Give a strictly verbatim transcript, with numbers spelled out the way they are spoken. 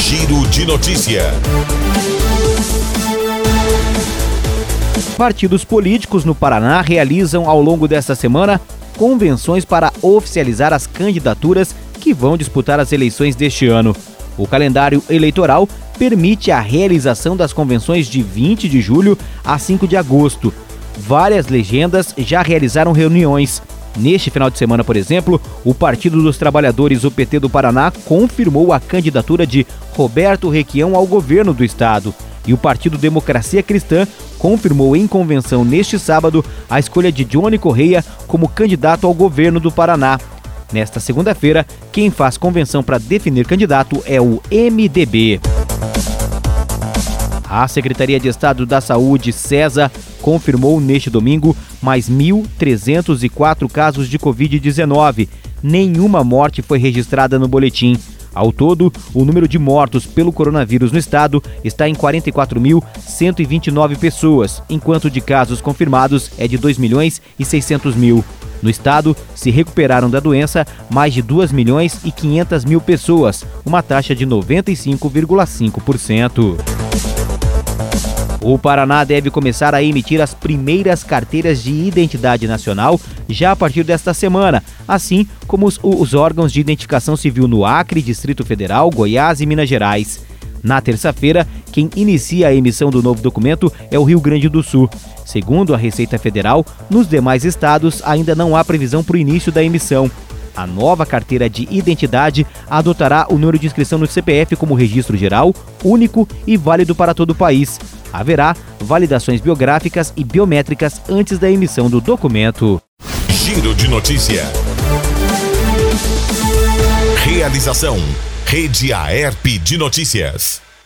Giro de notícia. Partidos políticos no Paraná realizam ao longo desta semana convenções para oficializar as candidaturas que vão disputar as eleições deste ano. O calendário eleitoral permite a realização das convenções de vinte de julho a cinco de agosto. Várias legendas já realizaram reuniões. Neste final de semana, por exemplo, o Partido dos Trabalhadores, o P T do Paraná, confirmou a candidatura de Roberto Requião ao governo do estado. E o Partido Democracia Cristã confirmou em convenção neste sábado a escolha de Johnny Correia como candidato ao governo do Paraná. Nesta segunda-feira, quem faz convenção para definir candidato é o M D B. A Secretaria de Estado da Saúde, SESA, confirmou neste domingo mais mil trezentos e quatro casos de covid dezenove. Nenhuma morte foi registrada no boletim. Ao todo, o número de mortos pelo coronavírus no estado está em quarenta e quatro mil cento e vinte e nove pessoas, enquanto de casos confirmados é de dois milhões e seiscentos mil. No estado, se recuperaram da doença mais de dois milhões e quinhentas mil pessoas, uma taxa de noventa e cinco vírgula cinco por cento. O Paraná deve começar a emitir as primeiras carteiras de identidade nacional já a partir desta semana, assim como os, os órgãos de identificação civil no Acre, Distrito Federal, Goiás e Minas Gerais. Na terça-feira, quem inicia a emissão do novo documento é o Rio Grande do Sul. Segundo a Receita Federal, nos demais estados ainda não há previsão para o início da emissão. A nova carteira de identidade adotará o número de inscrição no C P F como registro geral, único e válido para todo o país. Haverá validações biográficas e biométricas antes da emissão do documento. Giro de notícia. Realização: Rede Aerp de Notícias.